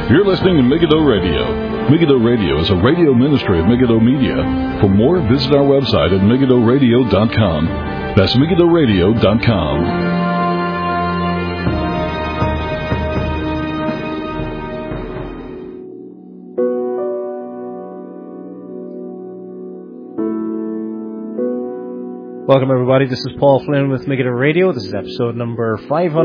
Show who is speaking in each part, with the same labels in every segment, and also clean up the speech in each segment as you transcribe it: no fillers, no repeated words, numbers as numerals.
Speaker 1: You're listening to Megiddo Radio. Megiddo Radio is a radio ministry of Megiddo Media. For more, visit our website at megiddoradio.com. That's megiddoradio.com.
Speaker 2: Welcome, everybody. This is Paul Flynn with Megiddo Radio. This is episode number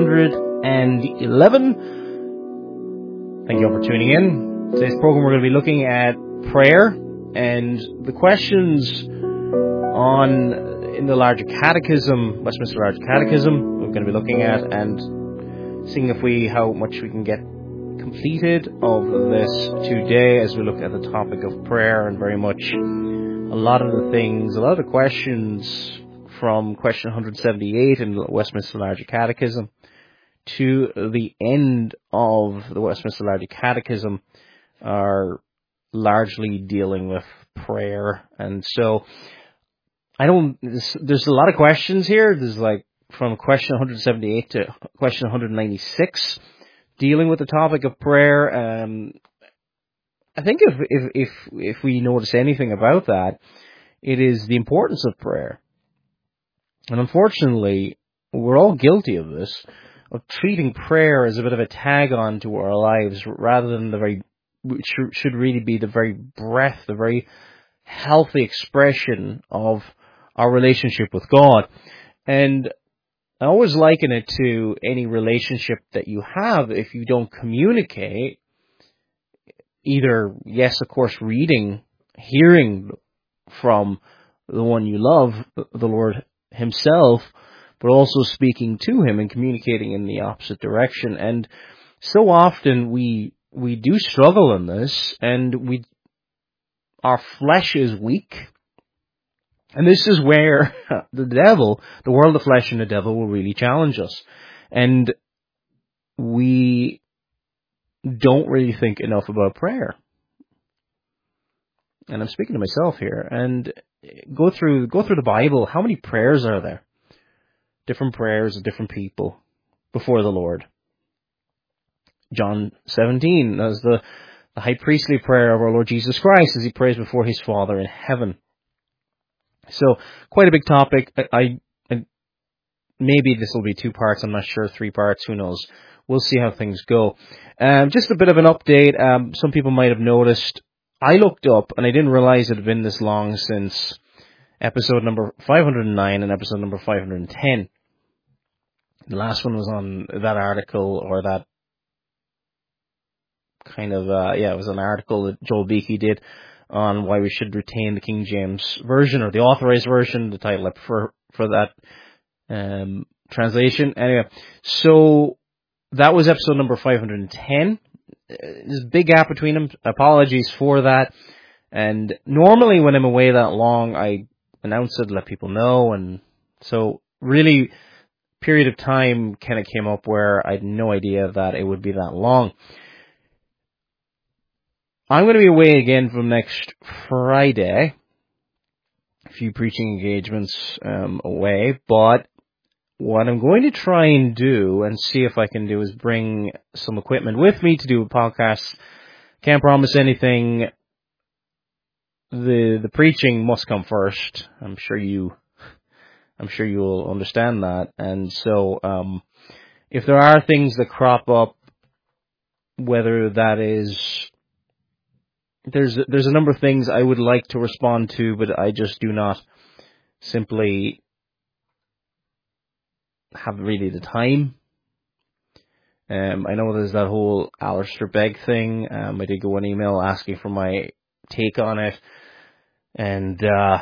Speaker 2: 511. Thank you all for tuning in. Today's program, we're going to be looking at prayer and the questions in the larger catechism, Westminster Larger Catechism, we're going to be looking at and seeing how much we can get completed of this today as we look at the topic of prayer, and very much a lot of the questions from question 178 in the Westminster Larger Catechism to the end of the Westminster Larger Catechism are largely dealing with prayer. And so there's a lot of questions here. There's like from question 178 to question 196 dealing with the topic of prayer. I think if we notice anything about that, it is the importance of prayer. And unfortunately, we're all guilty of this, of treating prayer as a bit of a tag-on to our lives, rather than which should really be the very breath, the very healthy expression of our relationship with God. And I always liken it to any relationship that you have. If you don't communicate, either, yes, of course, hearing from the one you love, the Lord Himself, but also speaking to Him and communicating in the opposite direction. And so often we do struggle in this, and our flesh is weak. And this is where the world of flesh and the devil will really challenge us. And we don't really think enough about prayer. And I'm speaking to myself here. And go through the Bible. How many prayers are there? Different prayers of different people before the Lord. John 17 as the high priestly prayer of our Lord Jesus Christ as He prays before His Father in heaven. So quite a big topic. I maybe this will be 2 parts. I'm not sure. 3 parts. Who knows? We'll see how things go. Just a bit of an update. Some people might have noticed. I looked up, and I didn't realize it had been this long since episode number 509 and episode number 510. The last one was on that article, or that kind of, it was an article that Joel Beakey did on why we should retain the King James Version, or the Authorized Version, the title I prefer for that translation. Anyway, so that was episode number 510. There's a big gap between them. Apologies for that. And normally when I'm away that long, I announce it, let people know. And so really, period of time kind of came up where I had no idea that it would be that long. I'm going to be away again from next Friday. A few preaching engagements away, but what I'm going to try and do and see if I can do is bring some equipment with me to do a podcast. Can't promise anything. The preaching must come first. I'm sure you'll understand that. And so, if there are things that crop up, whether that is, there's a number of things I would like to respond to, but I just do not simply have really the time. I know there's that whole Alistair Begg thing. I did go an email asking for my take on it, and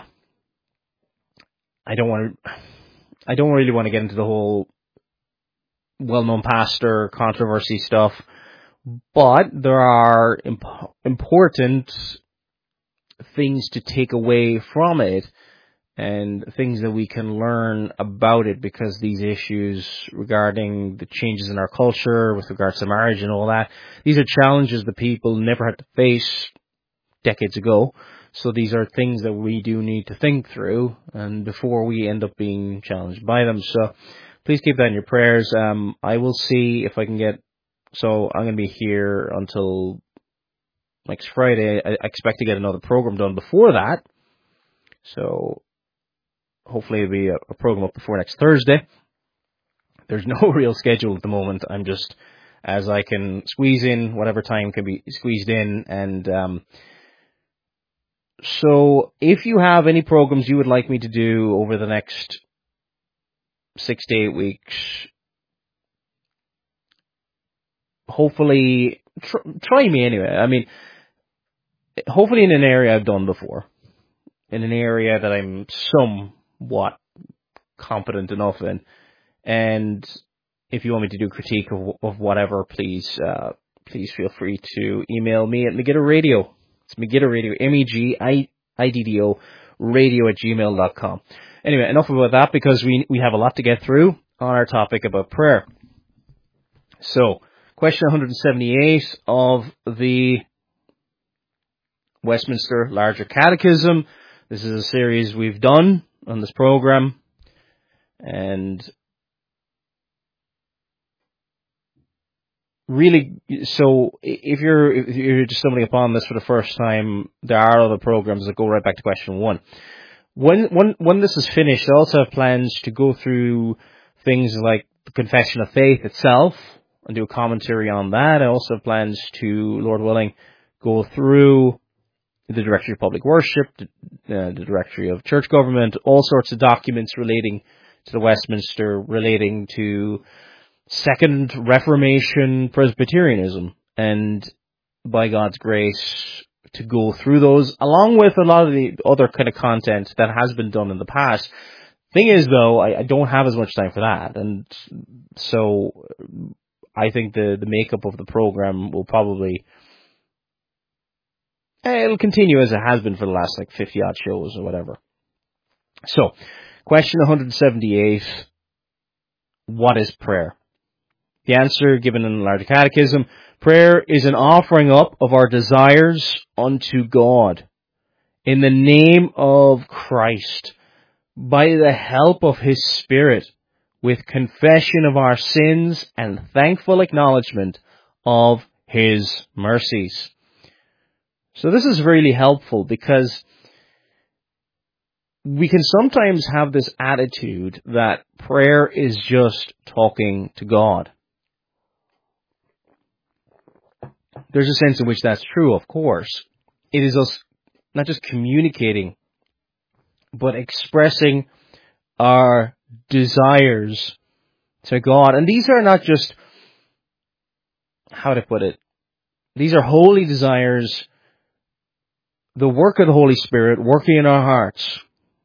Speaker 2: I don't really want to get into the whole well-known pastor controversy stuff, but there are important things to take away from it, and things that we can learn about it, because these issues regarding the changes in our culture with regards to marriage and all that, these are challenges that people never had to face decades ago. So these are things that we do need to think through, and before we end up being challenged by them. So please keep that in your prayers. I will see if I can get So I'm going to be here until next Friday. I expect to get another program done before that. So hopefully it'll be a program up before next Thursday. There's no real schedule at the moment. I'm just, as I can squeeze in, whatever time can be squeezed in. And so if you have any programs you would like me to do over the next 6 to 8 weeks, hopefully, try me anyway. I mean, hopefully in an area I've done before, in an area that I'm somewhat competent enough in. And if you want me to do critique of whatever, please feel free to email me at Megiddo Radio. It's Megiddo Radio, MEGIDDO radio @gmail.com. Anyway, enough about that, because we have a lot to get through on our topic about prayer. So, question 178 of the Westminster Larger Catechism. This is a series we've done on this program. And really, so if you're just stumbling upon this for the first time, there are other programs that go right back to question 1. When this is finished, I also have plans to go through things like the Confession of Faith itself and do a commentary on that. I also have plans to, Lord willing, go through the Directory of Public Worship, the Directory of Church Government, all sorts of documents relating to the Westminster, relating to Second Reformation Presbyterianism, and by God's grace to go through those, along with a lot of the other kind of content that has been done in the past. Thing is, though, I don't have as much time for that, and so I think the makeup of the program will probably, it'll continue as it has been for the last 50-odd shows or whatever. So, question 178, what is prayer? The answer given in the Larger Catechism: prayer is an offering up of our desires unto God in the name of Christ, by the help of His Spirit, with confession of our sins and thankful acknowledgement of His mercies. So this is really helpful, because we can sometimes have this attitude that prayer is just talking to God. There's a sense in which that's true, of course. It is us not just communicating, but expressing our desires to God. And these are not just, how to put it, these are holy desires, the work of the Holy Spirit working in our hearts,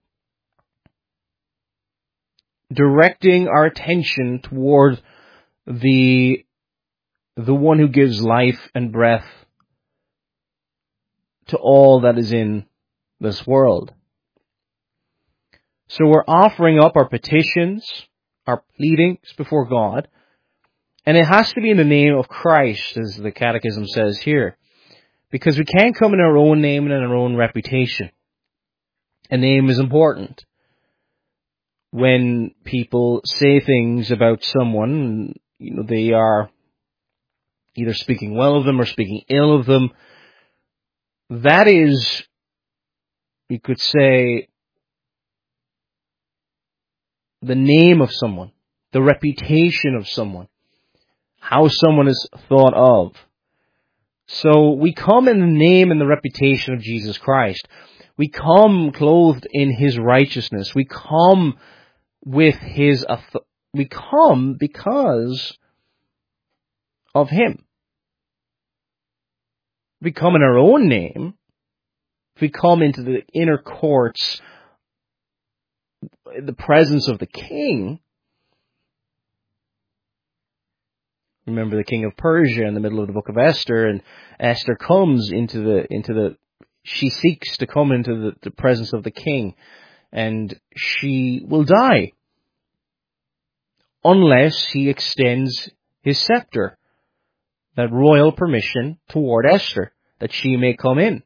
Speaker 2: directing our attention toward the one who gives life and breath to all that is in this world. So we're offering up our petitions, our pleadings before God, and it has to be in the name of Christ, as the Catechism says here, because we can't come in our own name and in our own reputation. A name is important. When people say things about someone, they are either speaking well of them or speaking ill of them. That is, you could say, the name of someone, the reputation of someone, how someone is thought of. So we come in the name and the reputation of Jesus Christ. We come clothed in His righteousness. We come with His we come because of Him. We come in our own name. If we come into the inner courts, the presence of the King. Remember the king of Persia in the middle of the book of Esther, and Esther comes she seeks to come into the presence of the king, and she will die unless he extends his scepter, that royal permission toward Esther, that she may come in.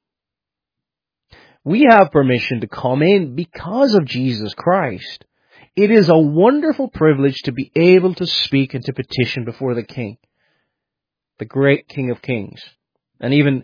Speaker 2: We have permission to come in because of Jesus Christ. It is a wonderful privilege to be able to speak and to petition before the King. the great King of Kings. And even,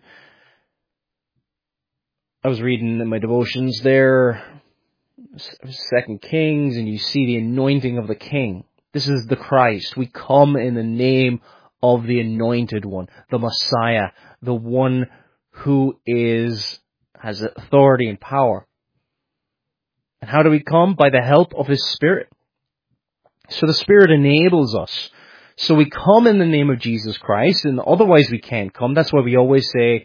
Speaker 2: I was reading in my devotions there, 2 Kings, and you see the anointing of the King. This is the Christ. We come in the name of the Anointed One, the Messiah, the one who has authority and power. And how do we come? By the help of His Spirit. So the Spirit enables us. So we come in the name of Jesus Christ, and otherwise we can't come. That's why we always say,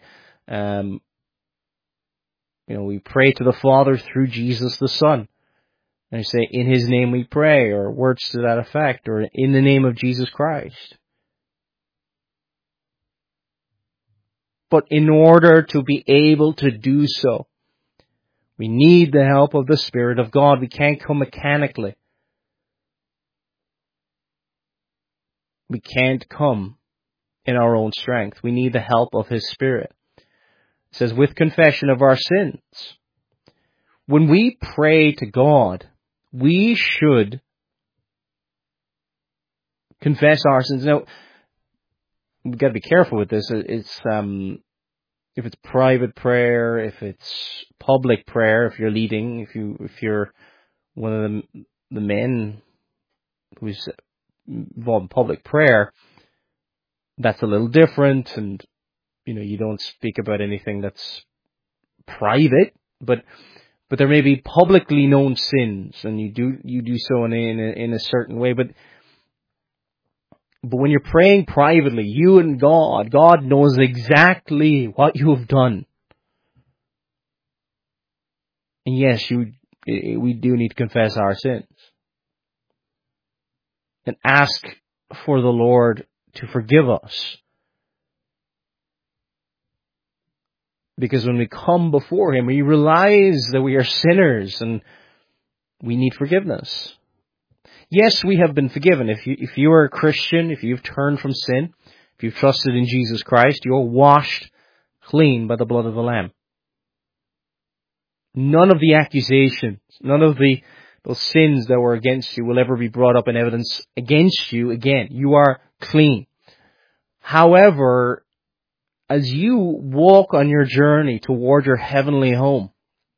Speaker 2: we pray to the Father through Jesus the Son. And we say, in His name we pray, or words to that effect, or in the name of Jesus Christ. But in order to be able to do so, we need the help of the Spirit of God. We can't come mechanically. We can't come in our own strength. We need the help of His Spirit. It says, with confession of our sins. When we pray to God, we should confess our sins. Now, we've got to be careful with this. It's if it's private prayer, if it's public prayer, if you're leading, if you're one of the men who's involved in public prayer, that's a little different, and you don't speak about anything that's private, but there may be publicly known sins, and you do so in a certain way, but when you're praying privately, you and God knows exactly what you have done. And yes, we do need to confess our sins and ask for the Lord to forgive us. Because when we come before Him, we realize that we are sinners and we need forgiveness. Yes, we have been forgiven. If you are a Christian, if you've turned from sin, if you've trusted in Jesus Christ, you're washed clean by the blood of the Lamb. None of the accusations, none of those sins that were against you will ever be brought up in evidence against you again. You are clean. However, as you walk on your journey toward your heavenly home,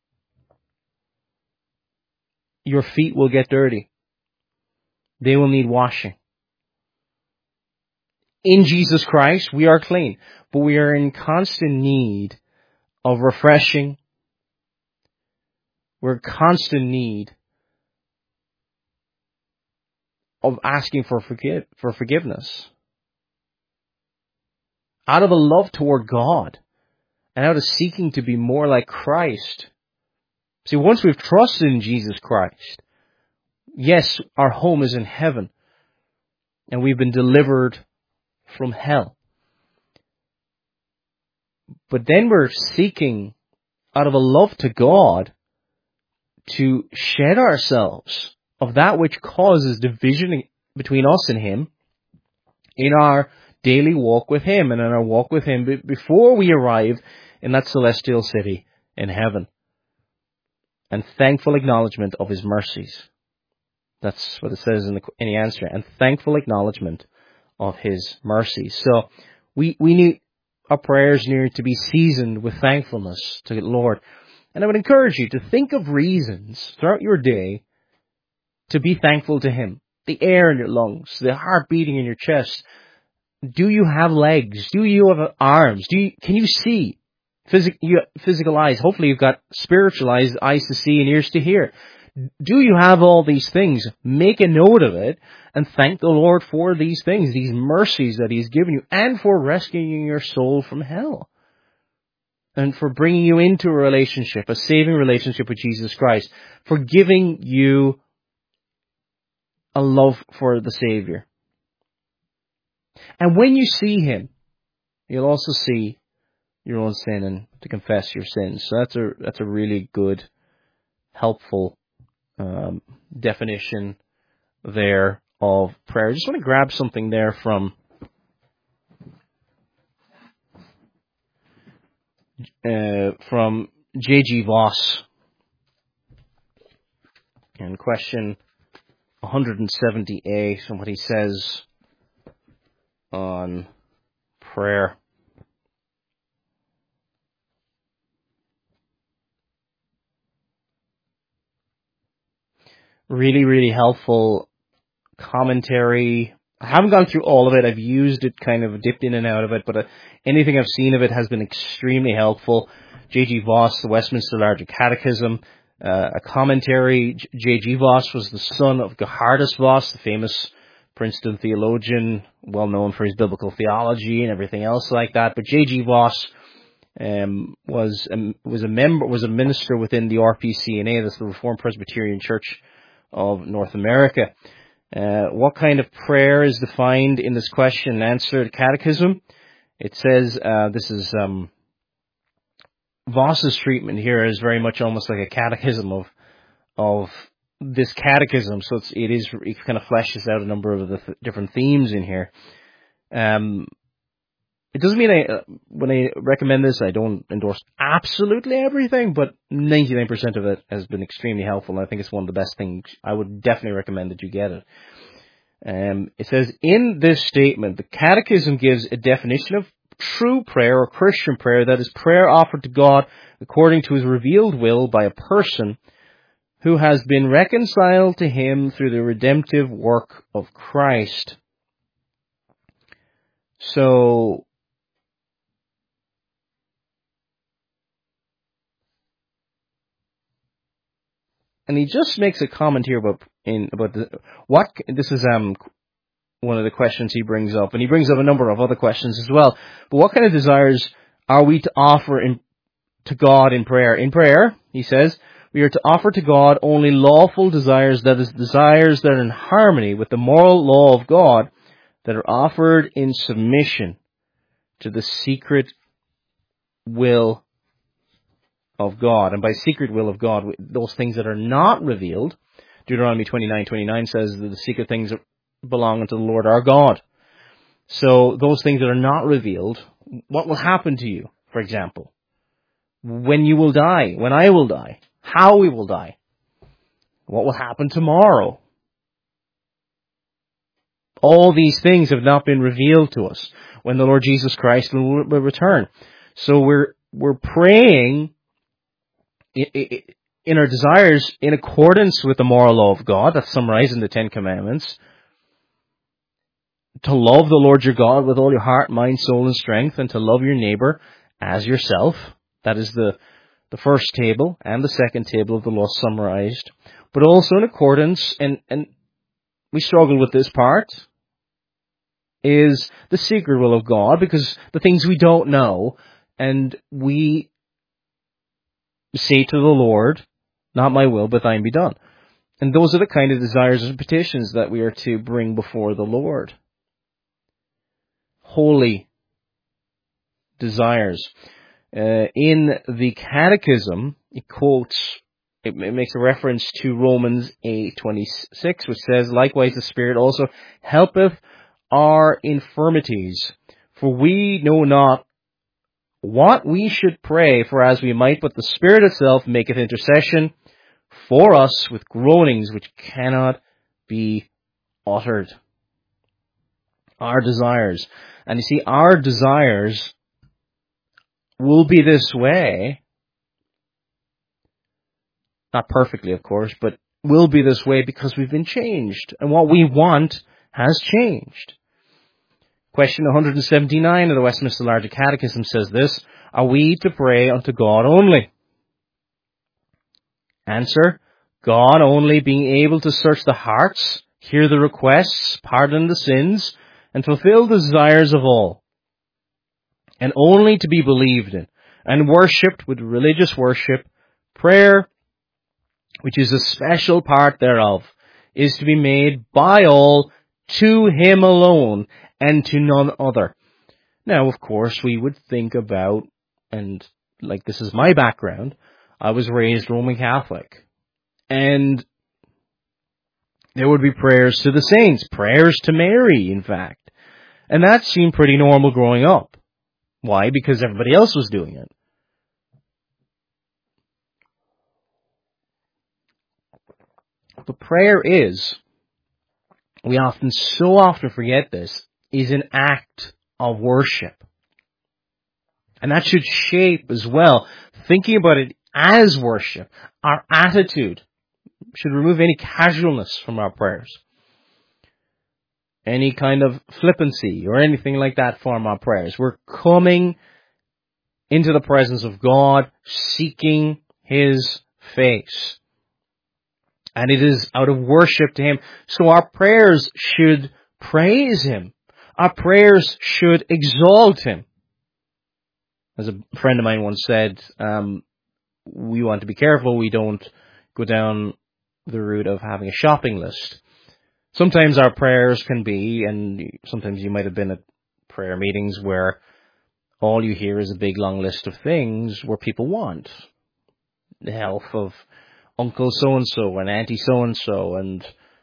Speaker 2: your feet will get dirty. They will need washing. In Jesus Christ, we are clean, but we are in constant need of refreshing. We're in constant need of asking for forgiveness. Out of a love toward God, and out of seeking to be more like Christ. See, once we've trusted in Jesus Christ, yes, our home is in heaven, and we've been delivered from hell. But then we're seeking, out of a love to God, to shed ourselves of that which causes division between us and Him in our daily walk with Him and in our walk with Him before we arrive in that celestial city in heaven. And thankful acknowledgement of His mercies. That's what it says in the answer. And thankful acknowledgement of His mercies. So we need our prayers need to be seasoned with thankfulness to the Lord. And I would encourage you to think of reasons throughout your day to be thankful to Him. The air in your lungs, the heart beating in your chest. Do you have legs? Do you have arms? Can you see? Physical eyes. Hopefully you've got spiritual eyes to see and ears to hear. Do you have all these things? Make a note of it and thank the Lord for these things, these mercies that He's given you, and for rescuing your soul from hell. And for bringing you into a relationship, a saving relationship with Jesus Christ. For giving you a love for the Savior. And when you see Him, you'll also see your own sin and to confess your sins. So that's a really good, helpful definition there of prayer. I just want to grab something there from J.G. Voss in question 178, and what he says on prayer. Really, really helpful commentary. I haven't gone through all of it. I've used it, kind of dipped in and out of it, but anything I've seen of it has been extremely helpful. J.G. Voss, the Westminster Larger Catechism, a commentary. J.G. Voss was the son of Geerhardus Voss, the famous Princeton theologian, well known for his biblical theology and everything else like that. But J.G. Voss was a minister within the RPCNA, that's the Reformed Presbyterian Church of North America. What kind of prayer is defined in this question and answer catechism? It says, this is Voss's treatment here is very much almost like a catechism of this catechism. So it kind of fleshes out a number of the different themes in here. It doesn't mean when I recommend this, I don't endorse absolutely everything, but 99% of it has been extremely helpful, and I think it's one of the best things. I would definitely recommend that you get it. It says, in this statement, the Catechism gives a definition of true prayer or Christian prayer, that is, prayer offered to God according to His revealed will by a person who has been reconciled to Him through the redemptive work of Christ. So, and he just makes a comment here this is one of the questions he brings up, and he brings up a number of other questions as well. But what kind of desires are we to offer to God in prayer? In prayer, he says, we are to offer to God only lawful desires, that is, desires that are in harmony with the moral law of God, that are offered in submission to the secret will of God. And by secret will of God, those things that are not revealed. Deuteronomy 29:29 says that the secret things belong unto the Lord our God. So those things that are not revealed, what will happen to you, for example? When you will die, when I will die, how we will die, what will happen tomorrow. All these things have not been revealed to us when the Lord Jesus Christ will return. So we're praying in our desires in accordance with the moral law of God, that's summarized in the Ten Commandments, to love the Lord your God with all your heart, mind, soul, and strength, and to love your neighbor as yourself. That is the first table and the second table of the law summarized. But also in accordance, and we struggle with this part, is the secret will of God, because the things we don't know, and we say to the Lord, not my will, but thine be done. And those are the kind of desires and petitions that we are to bring before the Lord. Holy desires. In the Catechism, it makes a reference to Romans 8:26, which says, likewise the Spirit also helpeth our infirmities, for we know not what we should pray for as we might, but the Spirit itself maketh intercession for us with groanings which cannot be uttered. Our desires. And you see, our desires will be this way, not perfectly, of course, but will be this way because we've been changed. And what we want has changed. Question 179 of the Westminster Larger Catechism says this: are we to pray unto God only? Answer: God only, being able to search the hearts, hear the requests, pardon the sins, and fulfill the desires of all, and only to be believed in and worshipped with religious worship. Prayer, which is a special part thereof, is to be made by all to Him alone and to none other. Now, of course, we would think about, and like this is my background, I was raised Roman Catholic, and there would be prayers to the saints, prayers to Mary, in fact. And that seemed pretty normal growing up. Why? Because everybody else was doing it. But prayer is, we so often forget this, is an act of worship. And that should shape as well, thinking about it as worship, our attitude should remove any casualness from our prayers. Any kind of flippancy or anything like that from our prayers. We're coming into the presence of God, seeking His face. And it is out of worship to Him. So our prayers should praise Him. Our prayers should exalt Him. As a friend of mine once said, we want to be careful we don't go down the route of having a shopping list. Sometimes our prayers can be, and sometimes you might have been at prayer meetings where all you hear is a big long list of things where people want. The health of Uncle so-and-so and Auntie so-and-so, and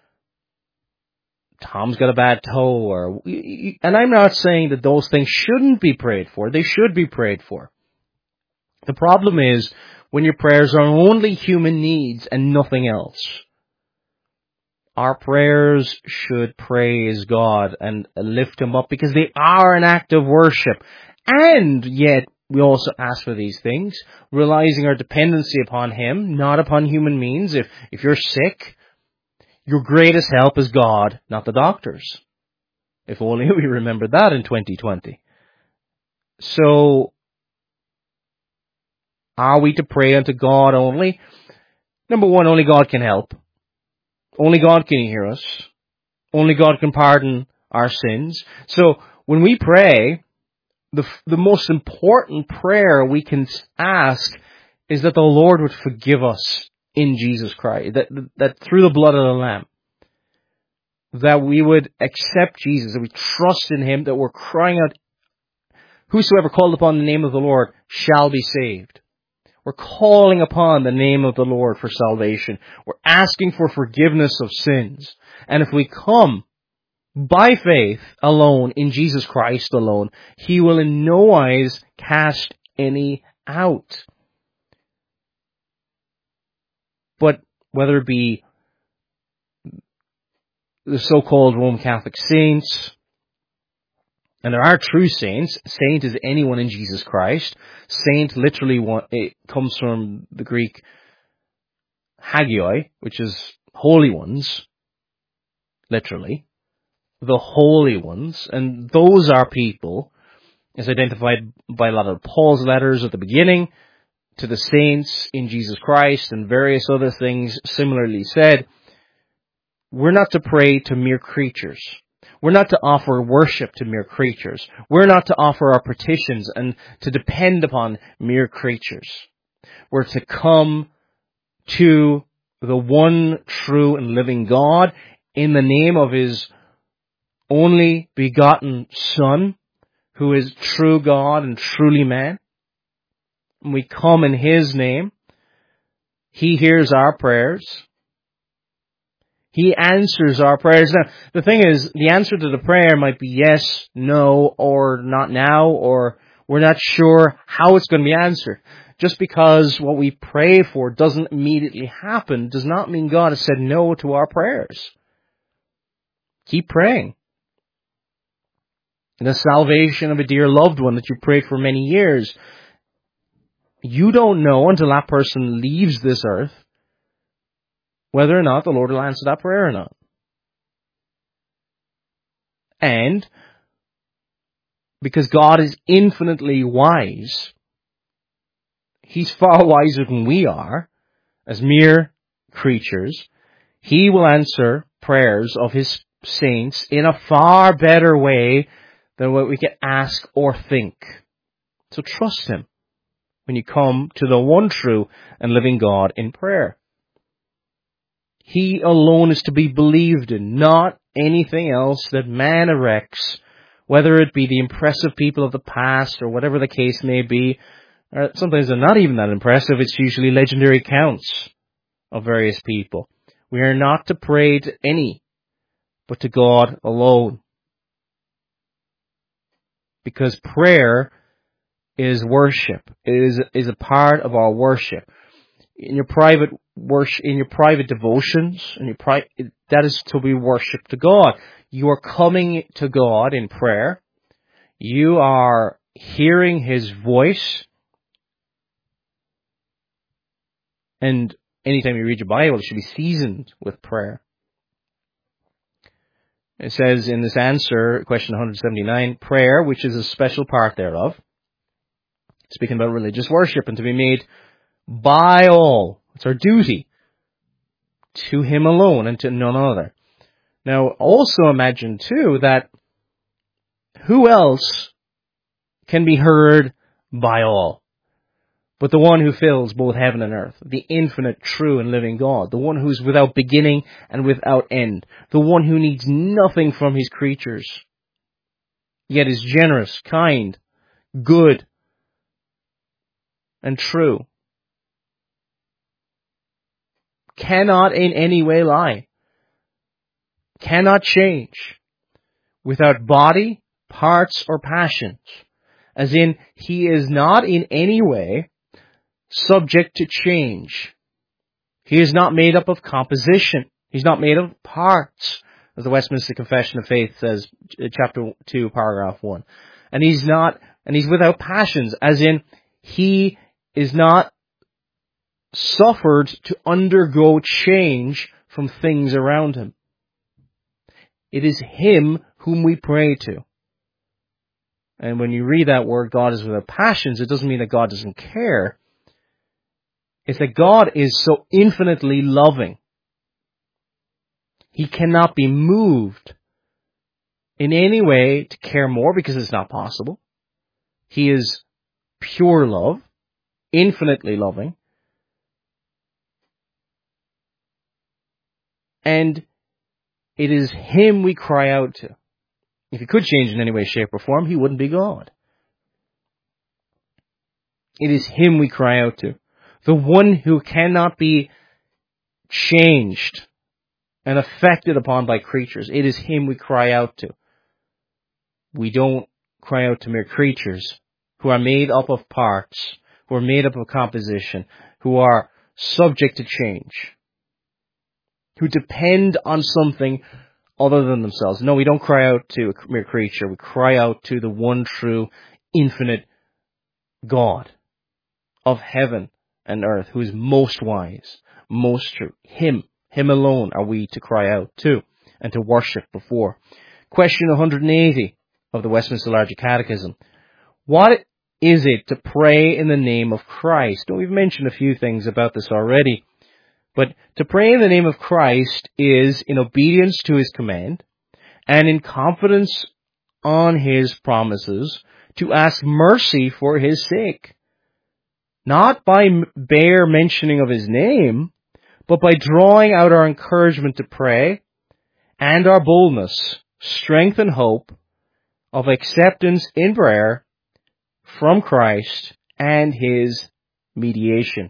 Speaker 2: Tom's got a bad toe, and I'm not saying that those things shouldn't be prayed for. They should be prayed for. The problem is when your prayers are only human needs and nothing else. Our prayers should praise God and lift Him up because they are an act of worship. And yet, we also ask for these things, realizing our dependency upon Him, not upon human means. If you're sick, your greatest help is God, not the doctors. If only we remembered that in 2020. So, are we to pray unto God only? Number one, only God can help. Only God can hear us. Only God can pardon our sins. So when we pray, the most important prayer we can ask is that the Lord would forgive us in Jesus Christ. That through the blood of the Lamb, that we would accept Jesus, that we trust in Him, that we're crying out, whosoever called upon the name of the Lord shall be saved. We're calling upon the name of the Lord for salvation. We're asking for forgiveness of sins. And if we come by faith alone in Jesus Christ alone, He will in no wise cast any out. But whether it be the so-called Roman Catholic saints, and there are true saints. Saint is anyone in Jesus Christ. Saint literally it comes from the Greek hagioi, which is holy ones, literally. The holy ones. And those are people, as identified by a lot of Paul's letters at the beginning, to the saints in Jesus Christ and various other things similarly said. We're not to pray to mere creatures. We're not to offer worship to mere creatures. We're not to offer our petitions and to depend upon mere creatures. We're to come to the one true and living God in the name of His only begotten Son, who is true God and truly man. And we come in His name. He hears our prayers. He answers our prayers. Now, the thing is, the answer to the prayer might be yes, no, or not now, or we're not sure how it's going to be answered. Just because what we pray for doesn't immediately happen does not mean God has said no to our prayers. Keep praying. The salvation of a dear loved one that you prayed for many years, you don't know until that person leaves this earth whether or not the Lord will answer that prayer or not. And because God is infinitely wise, He's far wiser than we are, as mere creatures, He will answer prayers of His saints in a far better way than what we can ask or think. So trust Him when you come to the one true and living God in prayer. He alone is to be believed in, not anything else that man erects, whether it be the impressive people of the past or whatever the case may be. Sometimes they're not even that impressive. It's usually legendary accounts of various people. We are not to pray to any, but to God alone. Because prayer is worship. It is a part of our worship. In your private worship, in your private devotions, that is to be worship to God. You are coming to God in prayer. You are hearing his voice. And anytime you read your Bible, it should be seasoned with prayer. It says in this answer, question 179, prayer, which is a special part thereof, speaking about religious worship, and to be made by all. It's our duty to him alone and to none other. Now, also imagine, too, that who else can be heard by all but the one who fills both heaven and earth, the infinite, true, and living God, the one who is without beginning and without end, the one who needs nothing from his creatures, yet is generous, kind, good, and true, cannot in any way lie, cannot change, without body, parts, or passions, as in, he is not in any way subject to change. He is not made up of composition. He's not made of parts, as the Westminster Confession of Faith says, chapter 2, paragraph 1. And he's without passions, as in, he is not suffered to undergo change from things around him. It is him whom we pray to. And when you read that word, God is without passions, it doesn't mean that God doesn't care. It's that God is so infinitely loving. He cannot be moved in any way to care more, because it's not possible. He is pure love, infinitely loving. And it is him we cry out to. If he could change in any way, shape, or form, he wouldn't be God. It is him we cry out to. The one who cannot be changed and affected upon by creatures. It is him we cry out to. We don't cry out to mere creatures who are made up of parts, who are made up of composition, who are subject to change, who depend on something other than themselves. No, we don't cry out to a mere creature. We cry out to the one true, infinite God of heaven and earth, who is most wise, most true. Him alone are we to cry out to and to worship before. Question 180 of the Westminster Larger Catechism. What is it to pray in the name of Christ? Now, we've mentioned a few things about this already. But to pray in the name of Christ is in obedience to his command and in confidence on his promises to ask mercy for his sake. Not by bare mentioning of his name, but by drawing out our encouragement to pray and our boldness, strength and hope of acceptance in prayer from Christ and his mediation.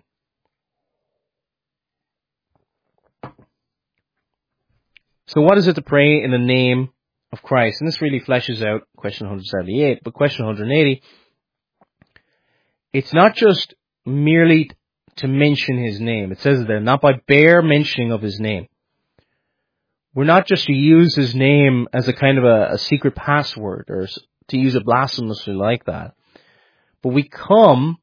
Speaker 2: So what is it to pray in the name of Christ? And this really fleshes out question 178, but question 180, it's not just merely to mention his name. It says there, not by bare mentioning of his name. We're not just to use his name as a kind of a secret password or to use it blasphemously like that. But we come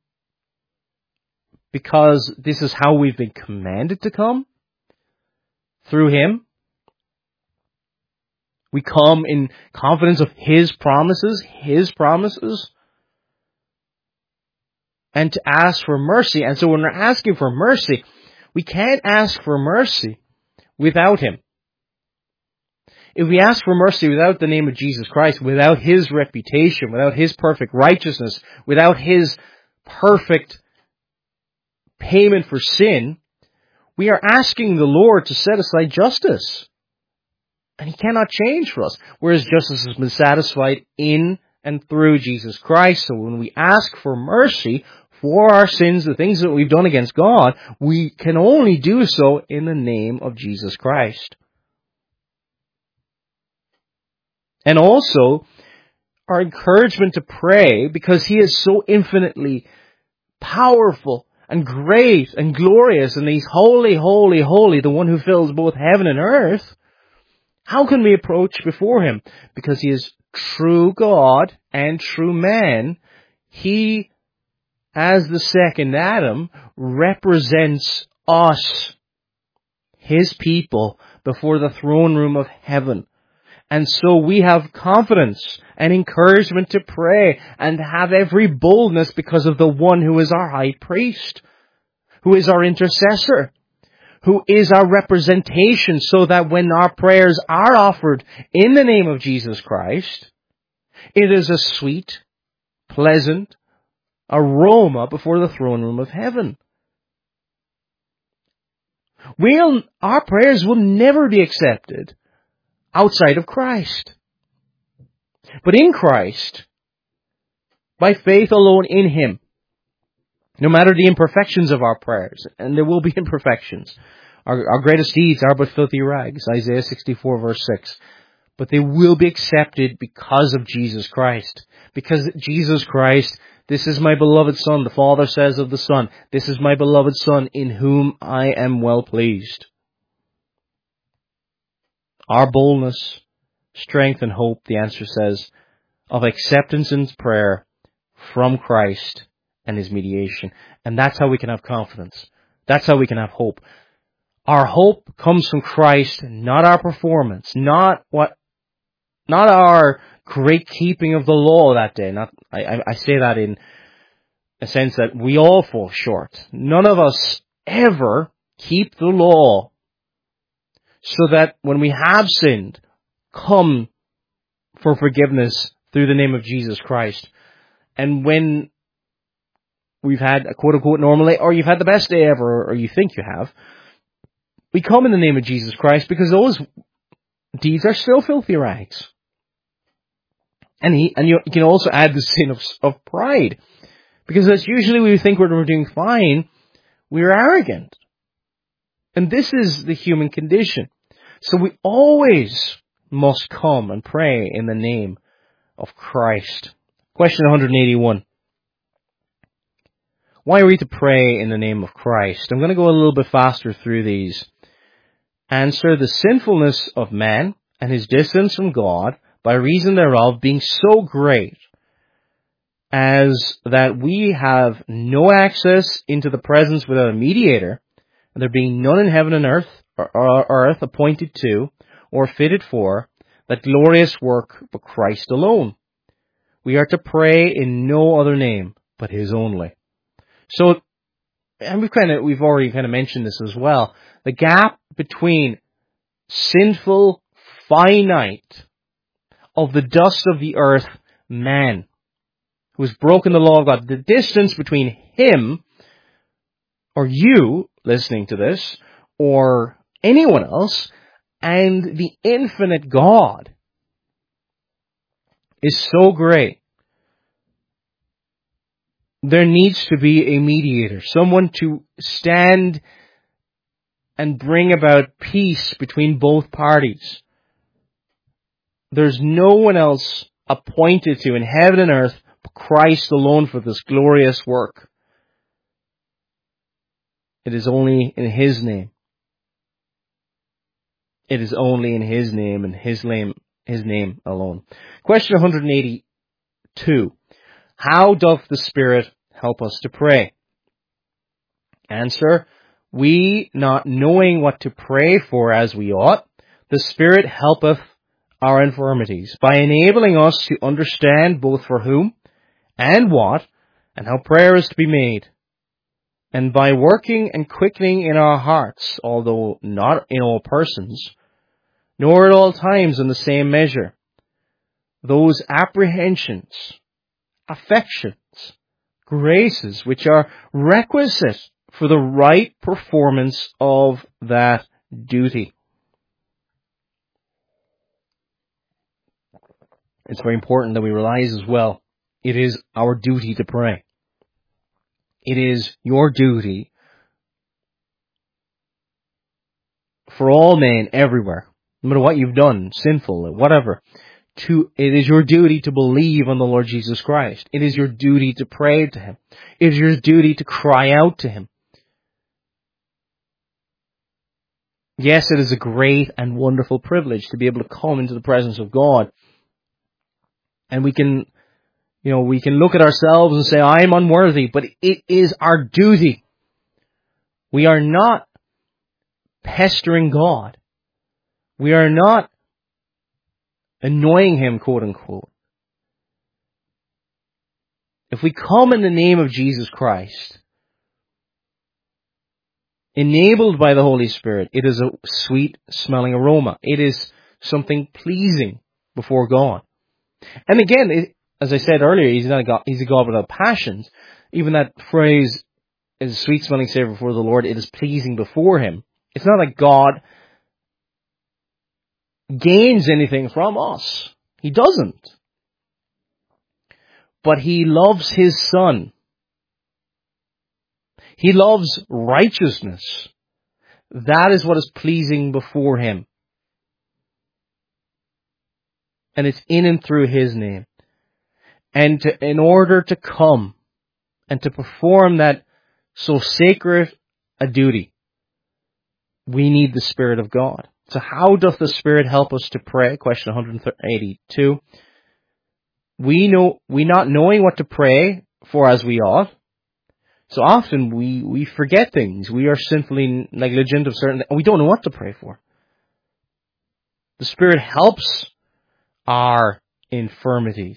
Speaker 2: because this is how we've been commanded to come through him. We come in confidence of his promises, and to ask for mercy. And so when we're asking for mercy, we can't ask for mercy without him. If we ask for mercy without the name of Jesus Christ, without his reputation, without his perfect righteousness, without his perfect payment for sin, we are asking the Lord to set aside justice. And he cannot change for us. Whereas justice has been satisfied in and through Jesus Christ. So when we ask for mercy for our sins, the things that we've done against God, we can only do so in the name of Jesus Christ. And also, our encouragement to pray, because he is so infinitely powerful and great and glorious, and he's holy, holy, holy, the one who fills both heaven and earth. How can we approach before him? Because he is true God and true man, He, as the second Adam, represents us, His people, before the throne room of heaven. And so we have confidence and encouragement to pray and have every boldness because of the one who is our high priest, who is our intercessor, who is our representation, so that when our prayers are offered in the name of Jesus Christ, it is a sweet, pleasant aroma before the throne room of heaven. Our prayers will never be accepted outside of Christ. But in Christ, by faith alone in Him, no matter the imperfections of our prayers, and there will be imperfections, our greatest deeds are but filthy rags, Isaiah 64 verse 6, but they will be accepted because of Jesus Christ. Because Jesus Christ, this is my beloved Son, the Father says of the Son, this is my beloved Son in whom I am well pleased. Our boldness, strength and hope, the answer says, of acceptance in prayer from Christ and His mediation. And that's how we can have confidence. That's how we can have hope. Our hope comes from Christ, not our performance, not our great keeping of the law that day. I say that in a sense that we all fall short. None of us ever keep the law, so that when we have sinned, come for forgiveness through the name of Jesus Christ. And when we've had a quote-unquote normal day, or you've had the best day ever, or you think you have, we come in the name of Jesus Christ because those deeds are still filthy rags. And you can also add the sin of pride, because that's usually when we think we're doing fine, we're arrogant. And this is the human condition. So we always must come and pray in the name of Christ. Question 181. Why are we to pray in the name of Christ? I'm going to go a little bit faster through these. Answer: the sinfulness of man and his distance from God by reason thereof being so great as that we have no access into the presence without a mediator, and there being none in heaven and earth, or earth appointed to, or fitted for, that glorious work but Christ alone. We are to pray in no other name but His only. So, and we've already mentioned this as well. The gap between sinful, finite, of the dust of the earth man, who has broken the law of God, the distance between him, or you listening to this, or anyone else, and the infinite God is so great. There needs to be a mediator, someone to stand and bring about peace between both parties. There's no one else appointed to in heaven and earth but Christ alone for this glorious work. It is only in His name. It is only in His name and His name alone. Question 182. How doth the Spirit help us to pray? Answer: we not knowing what to pray for as we ought, the Spirit helpeth our infirmities, by enabling us to understand both for whom and what, and how prayer is to be made, and by working and quickening in our hearts, although not in all persons, nor at all times in the same measure, those apprehensions, affections, graces which are requisite for the right performance of that duty. It's very important that we realize as well, it is our duty to pray. It is your duty for all men everywhere, no matter what you've done, sinful, whatever, it is your duty to believe on the Lord Jesus Christ. It is your duty to pray to Him. It is your duty to cry out to Him. Yes, it is a great and wonderful privilege to be able to come into the presence of God. And we can We can look at ourselves and say, I am unworthy, but it is our duty. We are not pestering God. We are not annoying Him, quote unquote. If we come in the name of Jesus Christ, enabled by the Holy Spirit, it is a sweet smelling aroma. It is something pleasing before God. And again, as I said earlier, He's not a God, He's a God without passions. Even that phrase is a sweet smelling savor before the Lord. It is pleasing before Him. It's not like God gains anything from us. He doesn't. But He loves His Son. He loves righteousness. That is what is pleasing before Him. And it's in and through His name. And in order to come and to perform that so sacred a duty, we need the Spirit of God. So how doth the Spirit help us to pray? Question 182. We not knowing what to pray for as we ought. So often we forget things. We are sinfully negligent of certain things. We don't know what to pray for. The Spirit helps our infirmities,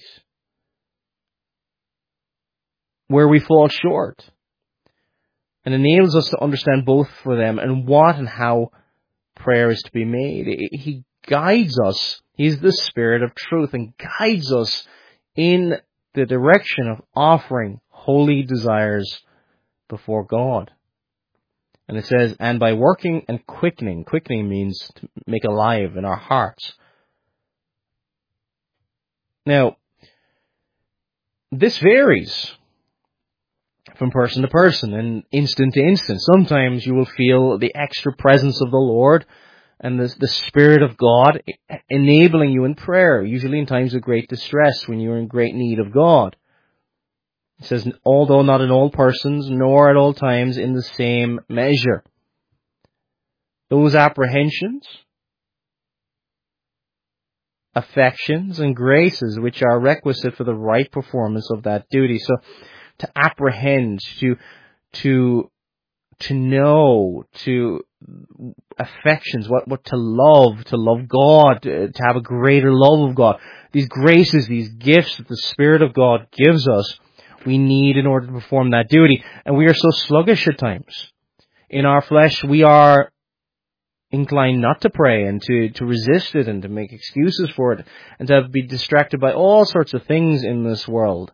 Speaker 2: where we fall short, and enables us to understand both for them and what and how prayer is to be made. He guides us. He's the Spirit of truth and guides us in the direction of offering holy desires before God. And it says, and by working and quickening. Quickening means to make alive in our hearts. Now, this varies from person to person and instant to instant. Sometimes you will feel the extra presence of the Lord and the Spirit of God enabling you in prayer, usually in times of great distress when you're in great need of God. It says, although not in all persons, nor at all times in the same measure. Those apprehensions, affections, and graces which are requisite for the right performance of that duty. So, to apprehend, to know, to affections, what to love God, to have a greater love of God. These graces, these gifts that the Spirit of God gives us, we need in order to perform that duty. And we are so sluggish at times. In our flesh, we are inclined not to pray and to resist it and to make excuses for it and to be distracted by all sorts of things in this world.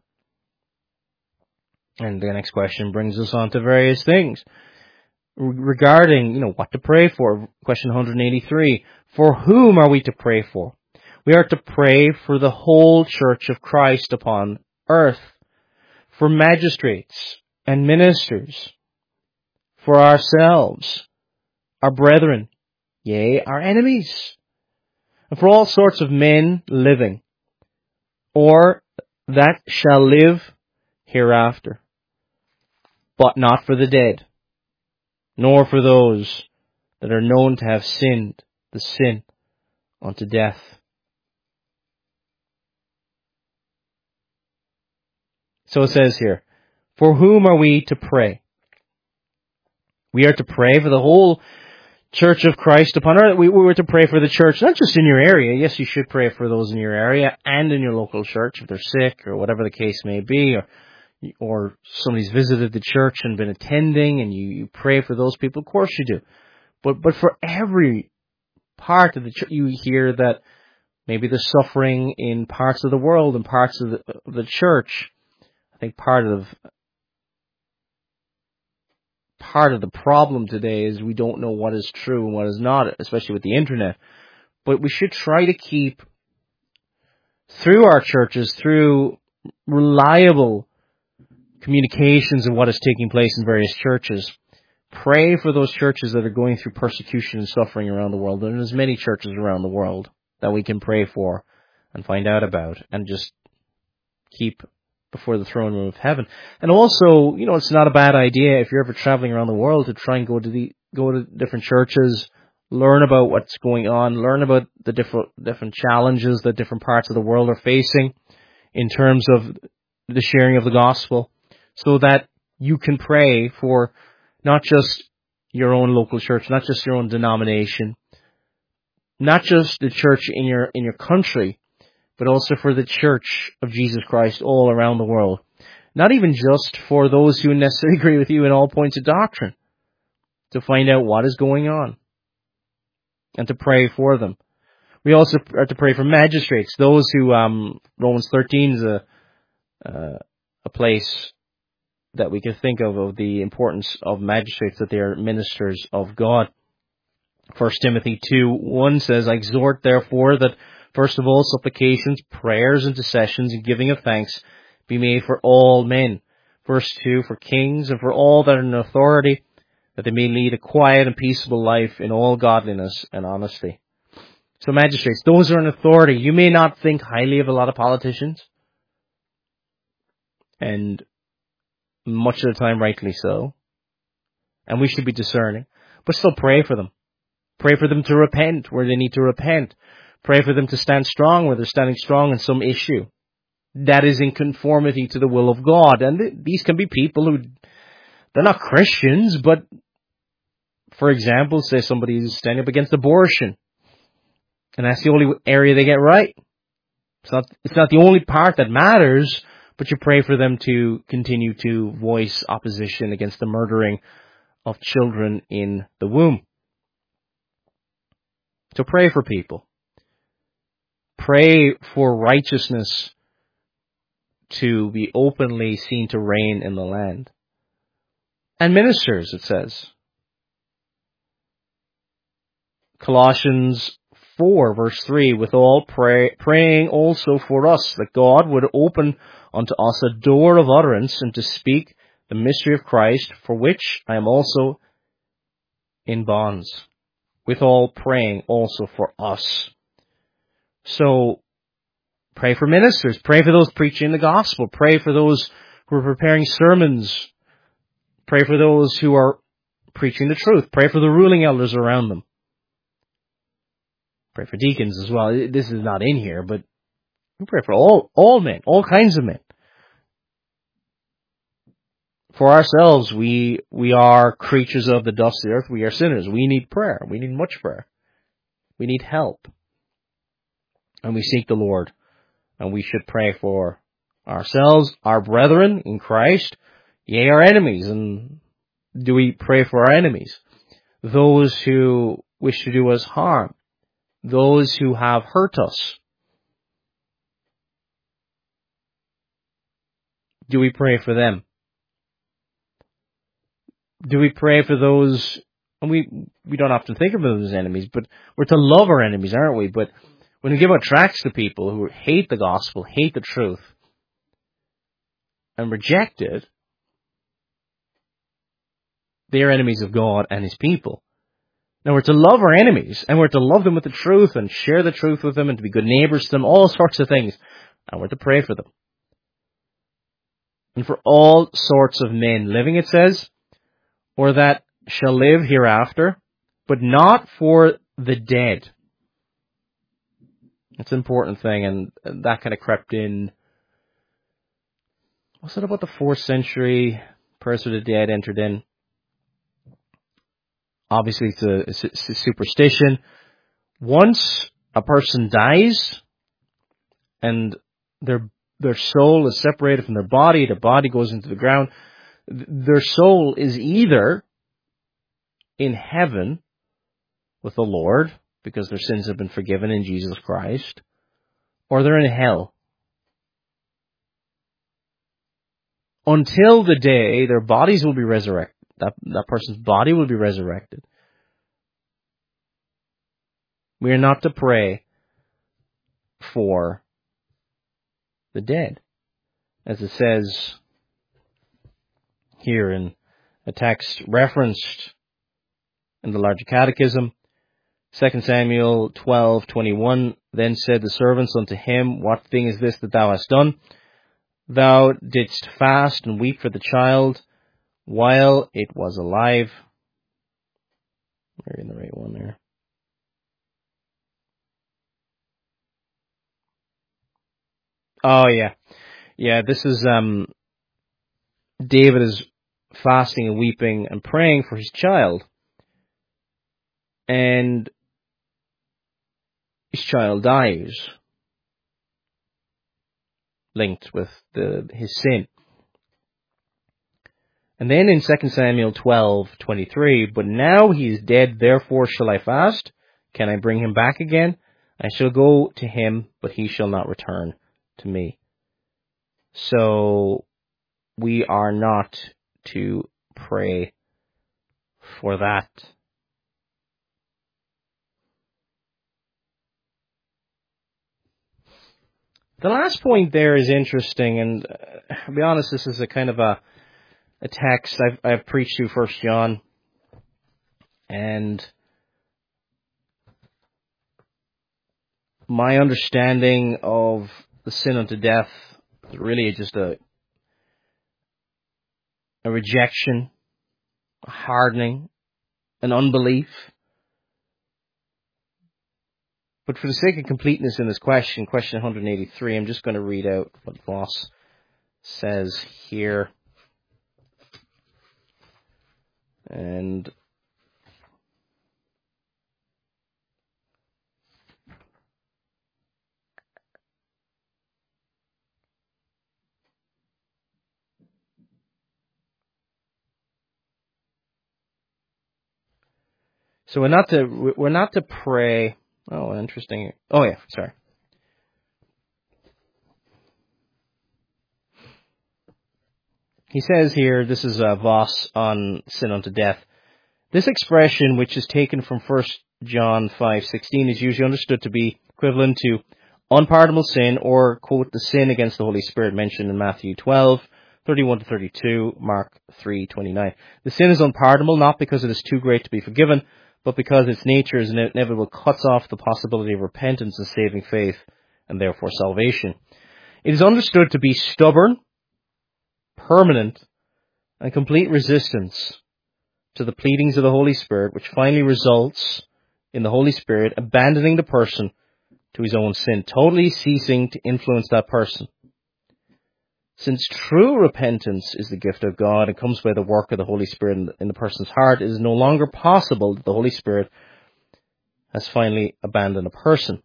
Speaker 2: And the next question brings us on to various things regarding, what to pray for. Question 183. For whom are we to pray for? We are to pray for the whole Church of Christ upon earth, for magistrates and ministers, for ourselves, our brethren, yea, our enemies, and for all sorts of men living, or that shall live hereafter, but not for the dead, nor for those that are known to have sinned the sin unto death. So it says here, for whom are we to pray? We are to pray for the whole Church of Christ upon earth. We were to pray for the church, not just in your area. Yes, you should pray for those in your area and in your local church if they're sick or whatever the case may be, or somebody's visited the church and been attending and you pray for those people. Of course you do. But for every part of the church, you hear that maybe there's suffering in parts of the world and parts of the church. I think part of the problem today is we don't know what is true and what is not, especially with the internet. But we should try to keep, through our churches, through reliable communications of what is taking place in various churches, pray for those churches that are going through persecution and suffering around the world. And there's many churches around the world that we can pray for and find out about and just keep before the throne room of heaven. And also, it's not a bad idea if you're ever traveling around the world to try and go to different churches, learn about what's going on, learn about the different challenges that different parts of the world are facing in terms of the sharing of the gospel, so that you can pray for not just your own local church, not just your own denomination, not just the church in your country, but also for the church of Jesus Christ all around the world. Not even just for those who necessarily agree with you in all points of doctrine, to find out what is going on and to pray for them. We also are to pray for magistrates, those who, Romans 13 is a place that we can think of the importance of magistrates, that they are ministers of God. 1 Timothy 2:1 says, I exhort therefore that first of all supplications, prayers, intercessions, and giving of thanks be made for all men. Verse 2, for kings and for all that are in authority, that they may lead a quiet and peaceable life in all godliness and honesty. So magistrates, those who are in authority, you may not think highly of a lot of politicians, and much of the time rightly so, and we should be discerning, but still pray for them. Pray for them to repent where they need to repent. Pray for them to stand strong where they're standing strong in some issue that is in conformity to the will of God. And these can be people who, they're not Christians, but for example, say somebody is standing up against abortion, and that's the only area they get right. It's not the only part that matters, but you pray for them to continue to voice opposition against the murdering of children in the womb. So pray for people. Pray for righteousness to be openly seen to reign in the land. And ministers, it says. Colossians 4, verse 3, withal praying also for us, that God would open unto us a door of utterance, and to speak the mystery of Christ, for which I am also in bonds. Withal praying also for us. So, pray for ministers. Pray for those preaching the gospel. Pray for those who are preparing sermons. Pray for those who are preaching the truth. Pray for the ruling elders around them. Pray for deacons as well. This is not in here, but we pray for all men, all kinds of men. For ourselves, we are creatures of the dust of the earth. We are sinners. We need prayer. We need much prayer. We need help. And we seek the Lord. And we should pray for ourselves, our brethren in Christ, yea, our enemies. And do we pray for our enemies? Those who wish to do us harm. Those who have hurt us. Do we pray for them? Do we pray for those, and we don't often think of them as enemies, but we're to love our enemies, aren't we? But when we give out tracts to people who hate the gospel, hate the truth, and reject it, they are enemies of God and His people. Now we're to love our enemies, and we're to love them with the truth, and share the truth with them, and to be good neighbors to them, all sorts of things. And we're to pray for them. And for all sorts of men living, it says, or that shall live hereafter, but not for the dead. It's an important thing, and that kind of crept in. Was it about the 4th century? Prayers for the dead entered in. Obviously, it's a superstition. Once a person dies, and their soul is separated from their body goes into the ground, their soul is either in heaven with the Lord, because their sins have been forgiven in Jesus Christ, or they're in hell. Until the day their bodies will be resurrected. That person's body will be resurrected. We are not to pray for the dead. As it says here in a text referenced in the Larger Catechism, 2 Samuel 12:21, then said the servants unto him, what thing is this that thou hast done? Thou didst fast and weep for the child while it was alive. We're in the right one there. Oh yeah. Yeah, this is David is fasting and weeping and praying for his child, and his child dies, linked with his sin. And then in 2 Samuel 12:23, but now he is dead, therefore shall I fast? Can I bring him back again? I shall go to him, but he shall not return to me. So we are not to pray for that. The last point there is interesting, and I'll be honest, this is a kind of a text I've preached through 1 John, and my understanding of the sin unto death is really just a rejection, a hardening, an unbelief. But for the sake of completeness in this question 183, I'm just going to read out what Voss says here. And so we're not to pray. Oh, interesting. Oh yeah, sorry. He says here, this is Voss on sin unto death. This expression, which is taken from 1 John 5:16, is usually understood to be equivalent to unpardonable sin, or, quote, the sin against the Holy Spirit mentioned in Matthew 12:31-32, Mark 3:29. The sin is unpardonable not because it is too great to be forgiven, but because its nature is inevitable cuts off the possibility of repentance and saving faith, and therefore salvation. It is understood to be stubborn, permanent, and complete resistance to the pleadings of the Holy Spirit, which finally results in the Holy Spirit abandoning the person to his own sin, totally ceasing to influence that person. Since true repentance is the gift of God and comes by the work of the Holy Spirit in the person's heart, it is no longer possible that the Holy Spirit has finally abandoned a person.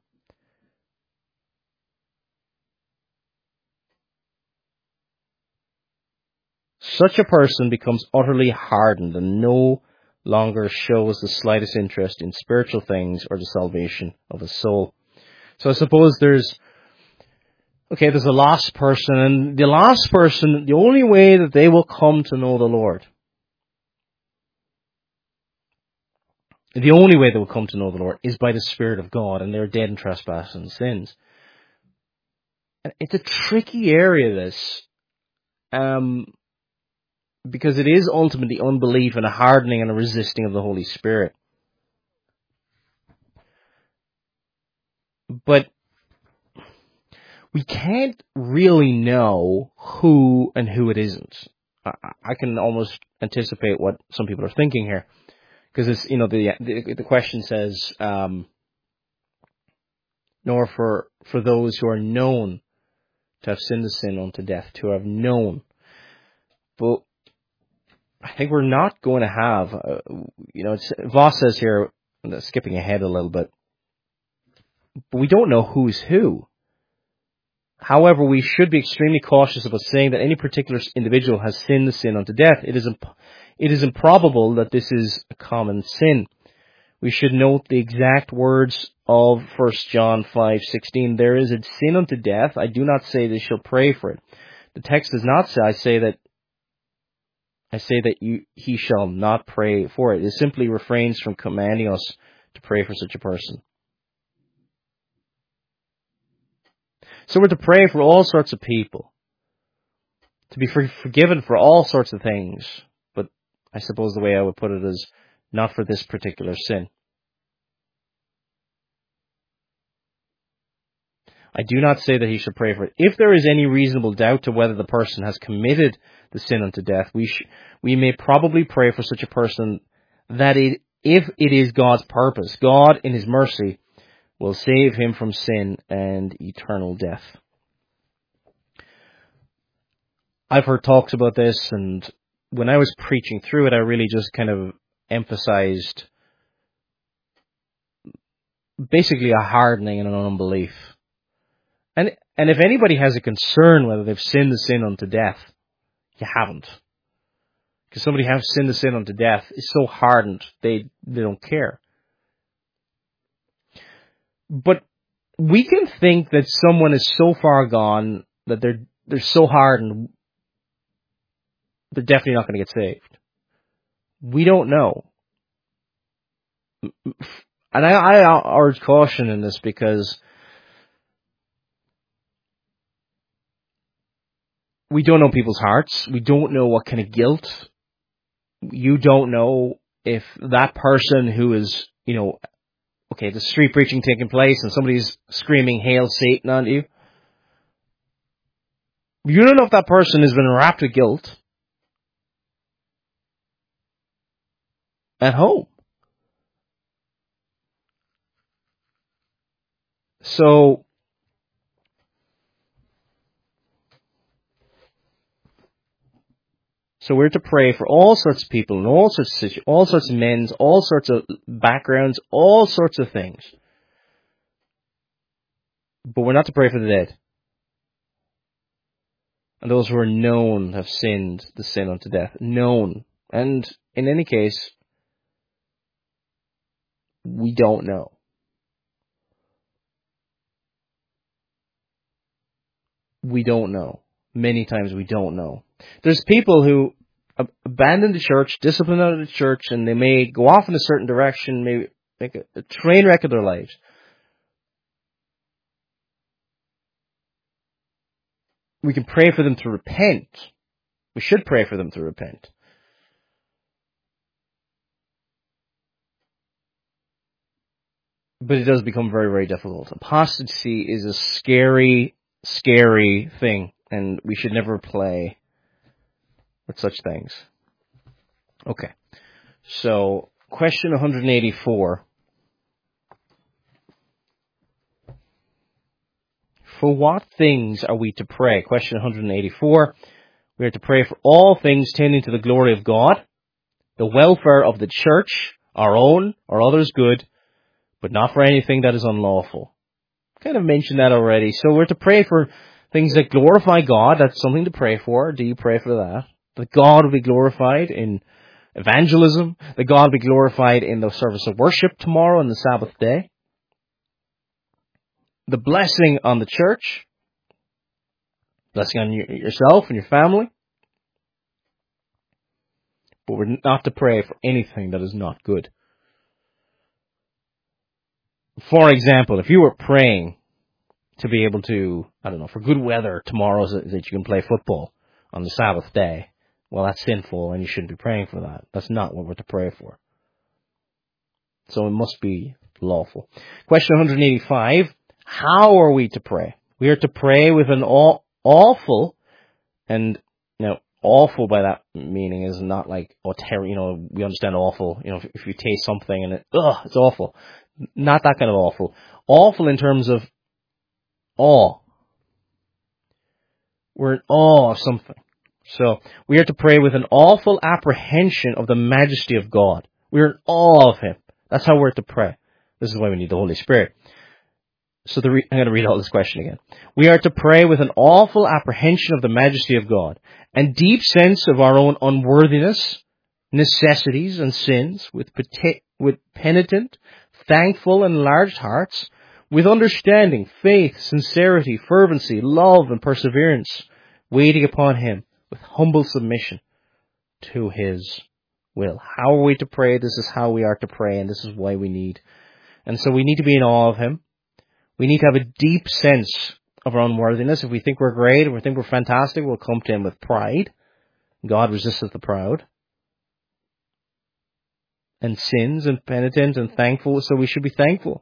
Speaker 2: Such a person becomes utterly hardened and no longer shows the slightest interest in spiritual things or the salvation of his soul. So I suppose there's a lost person, and the lost person, the only way that they will come to know the Lord, the only way they will come to know the Lord is by the Spirit of God, and they're dead in trespasses and sins. And it's a tricky area, this, because it is ultimately unbelief and a hardening and a resisting of the Holy Spirit. But we can't really know who and who it isn't. I can almost anticipate what some people are thinking here, because it's, the question says, nor for those who are known to have sinned the sin unto death, to have known. But I think we're not going to have, Voss says here, skipping ahead a little bit, but we don't know who's who. However, we should be extremely cautious about saying that any particular individual has sinned the sin unto death. It is improbable that this is a common sin. We should note the exact words of 1 John 5:16. There is a sin unto death. I do not say they shall pray for it. The text does not say, I say that he shall not pray for it. It simply refrains from commanding us to pray for such a person. So we're to pray for all sorts of people, to be forgiven for all sorts of things, but I suppose the way I would put it is not for this particular sin. I do not say that he should pray for it. If there is any reasonable doubt to whether the person has committed the sin unto death, we may probably pray for such a person that if it is God's purpose, God in his mercy will save him from sin and eternal death. I've heard talks about this, and when I was preaching through it, I really just kind of emphasized basically a hardening and an unbelief. And if anybody has a concern whether they've sinned the sin unto death, you haven't. Because somebody has sinned the sin unto death is so hardened, they don't care. But we can think that someone is so far gone that they're so hardened, they're definitely not going to get saved. We don't know. And I urge caution in this because we don't know people's hearts. We don't know what kind of guilt. You don't know if that person who is, okay, the street preaching taking place and somebody's screaming, "Hail Satan" on you. You don't know if that person has been wrapped with guilt at home. So we're to pray for all sorts of people, in all sorts of situations, all sorts of men, all sorts of backgrounds, all sorts of things. But we're not to pray for the dead. And those who are known have sinned the sin unto death. Known. And in any case, we don't know. We don't know. Many times we don't know. There's people who abandon the church, discipline out of the church, and they may go off in a certain direction, maybe make a train wreck of their lives. We can pray for them to repent. We should pray for them to repent. But it does become very, very difficult. Apostasy is a scary, scary thing, and we should never play with such things. Okay. So, question 184. For what things are we to pray? Question 184. We are to pray for all things tending to the glory of God, the welfare of the church, our own or others' good, but not for anything that is unlawful. Kind of mentioned that already. So we're to pray for things that glorify God. That's something to pray for. Do you pray for that? That God will be glorified in evangelism. That God will be glorified in the service of worship tomorrow on the Sabbath day. The blessing on the church. Blessing on yourself and your family. But we're not to pray for anything that is not good. For example, if you were praying to be able to, for good weather tomorrow so that you can play football on the Sabbath day, well, that's sinful and you shouldn't be praying for that. That's not what we're to pray for. So it must be lawful. Question 185. How are we to pray? We are to pray with an awful, and awful by that meaning is not like, we understand awful, if you taste something and it's awful. Not that kind of awful. Awful in terms of awe. We're in awe of something. So, we are to pray with an awful apprehension of the majesty of God. We're in awe of Him. That's how we're to pray. This is why we need the Holy Spirit. So I'm going to read all this question again. We are to pray with an awful apprehension of the majesty of God, and deep sense of our own unworthiness, necessities, and sins, with penitent, thankful, and enlarged hearts, with understanding, faith, sincerity, fervency, love, and perseverance, waiting upon Him with humble submission to His will. How are we to pray? This is how we are to pray, and this is why we need. And so we need to be in awe of Him. We need to have a deep sense of our unworthiness. If we think we're great, if we think we're fantastic, we'll come to Him with pride. God resisteth the proud. And sins and penitent and thankful, so we should be thankful.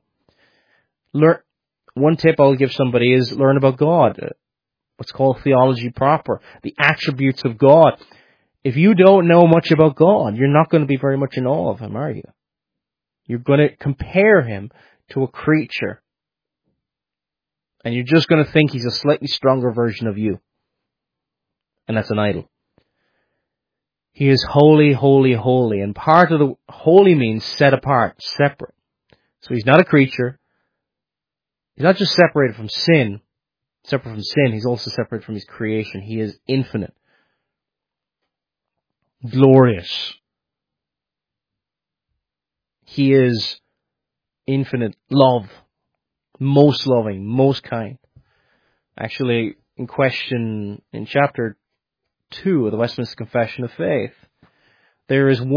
Speaker 2: One tip I'll give somebody is learn about God. What's called theology proper. The attributes of God. If you don't know much about God, you're not going to be very much in awe of Him, are you? You're going to compare Him to a creature. And you're just going to think He's a slightly stronger version of you. and that's an idol. He is holy, holy, holy. And part of the holy means set apart, separate. So he's not a creature. He's not just separated from sin. Separate from sin, he's also separate from his creation. He is infinite. Glorious. He is infinite love. Most loving, most kind. Actually, in chapter 2 of the Westminster Confession of Faith, there is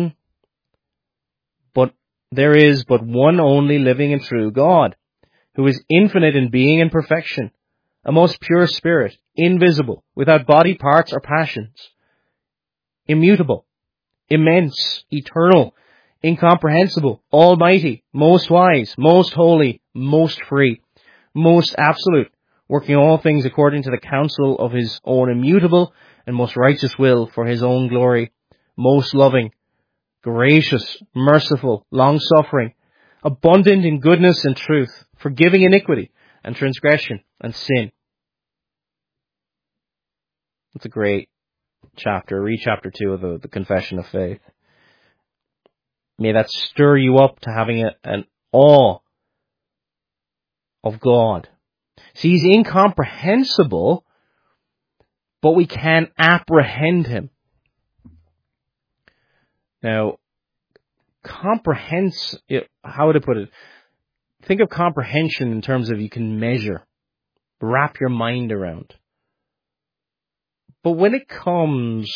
Speaker 2: but one only living and true God, who is infinite in being and perfection, a most pure spirit, invisible, without body parts or passions, immutable, immense, eternal, incomprehensible, almighty, most wise, most holy, most free, most absolute, working all things according to the counsel of his own immutable and most righteous will for his own glory, most loving, gracious, merciful, long-suffering, abundant in goodness and truth, forgiving iniquity and transgression and sin. It's a great chapter. Read chapter 2 of the Confession of Faith. May that stir you up to having an awe of God. See, he's incomprehensible, but we can apprehend him. Now, how would I put it? Think of comprehension in terms of you can measure, wrap your mind around. But when it comes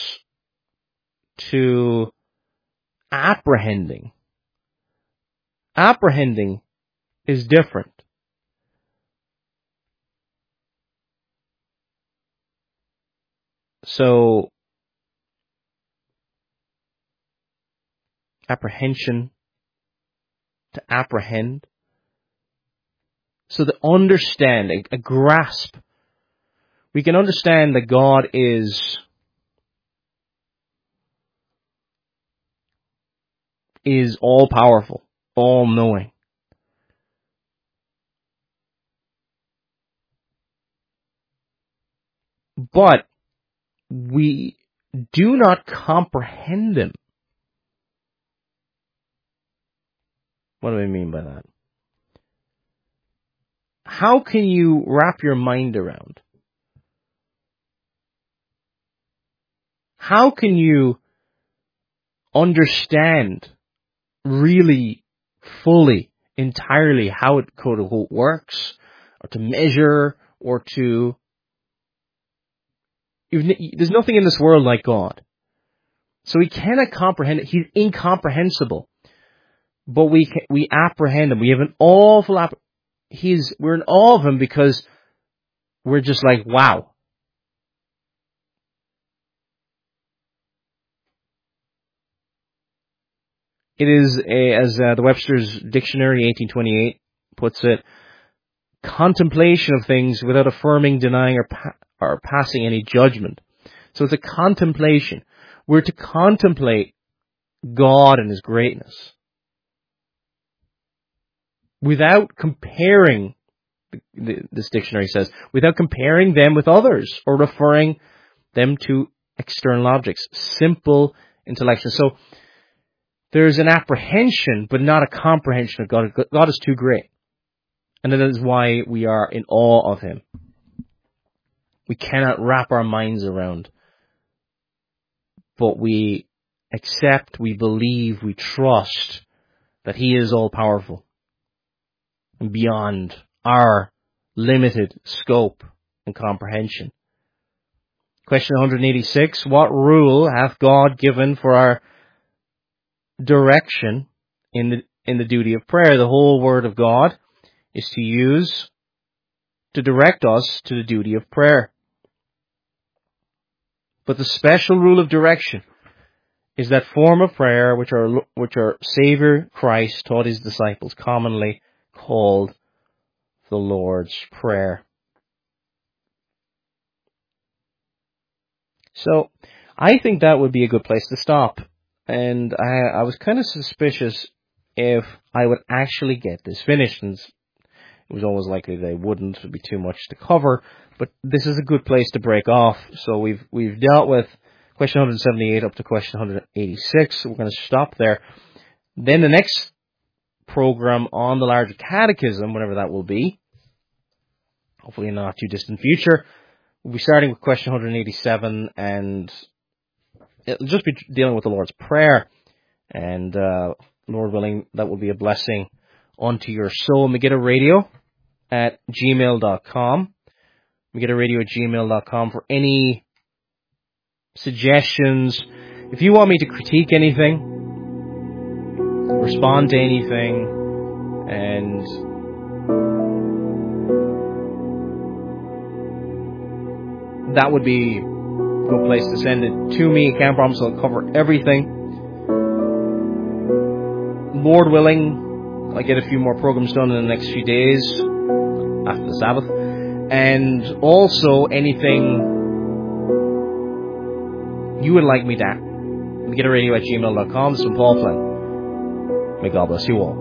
Speaker 2: to apprehending is different. So, apprehension, to apprehend. So to understand, a grasp. We can understand that God is all-powerful, all-knowing. But we do not comprehend him. What do I mean by that? How can you wrap your mind around? How can you understand really fully, entirely how it quote-unquote works, or to measure, or to... There's nothing in this world like God. So we cannot comprehend it. He's incomprehensible. But we apprehend him. We have an awful... We're in awe of him because we're just like, wow. It is, as the Webster's Dictionary 1828 puts it, contemplation of things without affirming, denying, or passing any judgment. So it's a contemplation. We're to contemplate God and his greatness without comparing, this dictionary says, without comparing them with others or referring them to external objects. Simple intellection. So there's an apprehension, but not a comprehension of God. God is too great. And that is why we are in awe of him. We cannot wrap our minds around. But we accept, we believe, we trust that he is all-powerful and beyond our limited scope and comprehension. Question 186, what rule hath God given for our direction in the duty of prayer? The whole word of God is to direct us to the duty of prayer. But the special rule of direction is that form of prayer which our Savior Christ taught his disciples, commonly called the Lord's Prayer. So, I think that would be a good place to stop. And I was kind of suspicious if I would actually get this finished. And it was always likely that I wouldn't. It would be too much to cover. But this is a good place to break off. So we've dealt with question 178 up to question 186. We're going to stop there. Then the next program on the larger catechism, whenever that will be, hopefully in a not too distant future, we'll be starting with question 187, and it'll just be dealing with the Lord's Prayer. And Lord willing, that will be a blessing unto your soul. MegiddoRadio@gmail.com. MegiddoRadio@gmail.com for any suggestions. If you want me to critique anything, respond to anything, and that would be a good place to send it to me. I can't promise I'll cover everything. Lord willing, I'll get a few more programs done in the next few days after the Sabbath. And also anything you would like me to, MegiddoRadio@gmail.com. This is from Paul Flynn. May God bless you all.